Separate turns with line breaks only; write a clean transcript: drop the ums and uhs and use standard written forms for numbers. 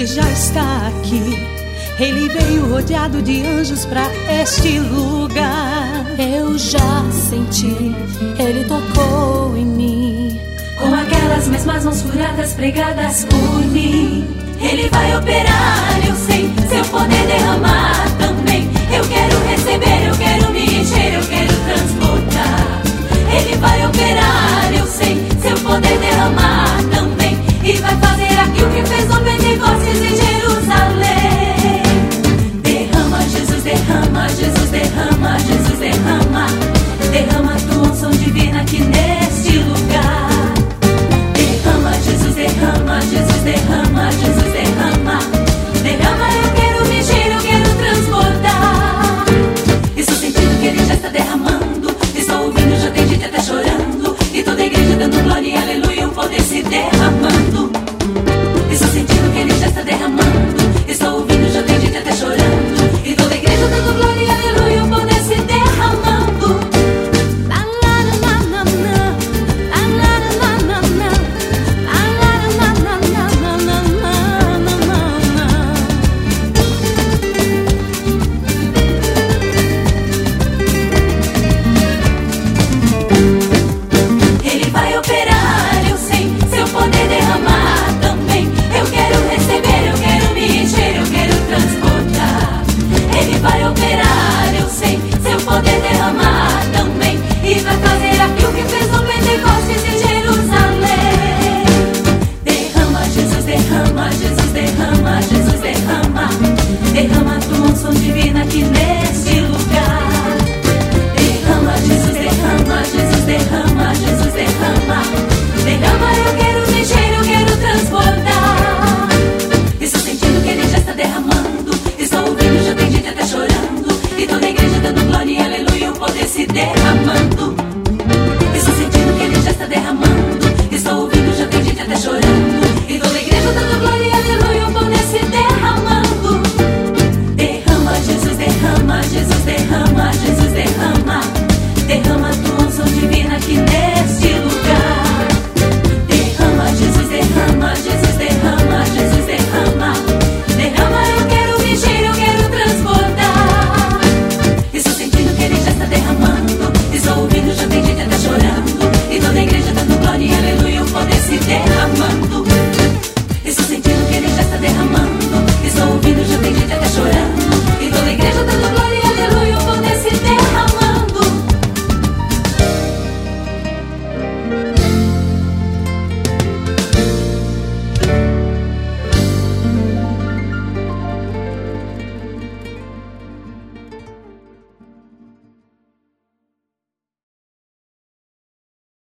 já está aqui. Ele veio rodeado de anjos pra este lugar.
Eu já senti, ele tocou em mim,
com aquelas mesmas mãos curadas pregadas por mim. Ele vai operar, eu sei, seu poder derramar também. Eu quero receber, eu quero me encher, eu quero transportar. Ele vai operar, eu sei, seu poder derramar também. E vai fazer aqui o que fez no Pentecostes em Jerusalém. Derrama, Jesus derrama, Jesus derrama, Jesus derrama.